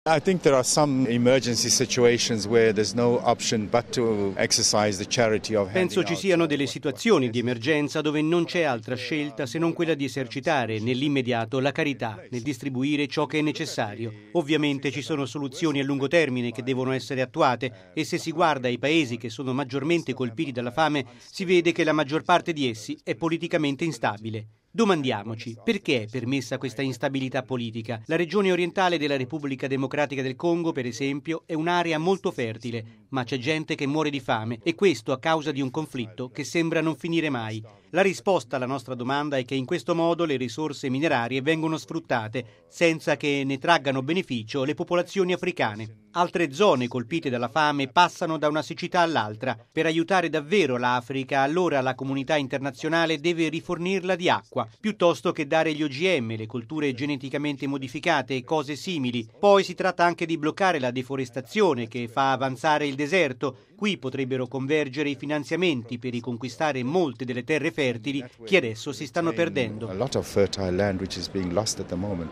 I think there are some emergency situations where there's no option but to exercise the charity of handing Penso ci out. siano delle situazioni di emergenza dove non c'è altra scelta se non quella di esercitare nell'immediato la carità, nel distribuire ciò che è necessario. Ovviamente ci sono soluzioni a lungo termine che devono essere attuate e se si guarda ai paesi che sono maggiormente colpiti dalla fame si vede che la maggior parte di essi è politicamente instabile. Domandiamoci, perché è permessa questa instabilità politica? La regione orientale della Repubblica Democratica del Congo, per esempio, è un'area molto fertile, ma c'è gente che muore di fame e questo a causa di un conflitto che sembra non finire mai. La risposta alla nostra domanda è che in questo modo le risorse minerarie vengono sfruttate senza che ne traggano beneficio le popolazioni africane. Altre zone colpite dalla fame passano da una siccità all'altra. Per aiutare davvero l'Africa, allora la comunità internazionale deve rifornirla di acqua, piuttosto che dare gli OGM, le colture geneticamente modificate e cose simili. Poi si tratta anche di bloccare la deforestazione che fa avanzare il deserto. Qui potrebbero convergere i finanziamenti per riconquistare molte delle terre fertili che adesso si stanno perdendo. A lot of fertile land which is being lost at the moment.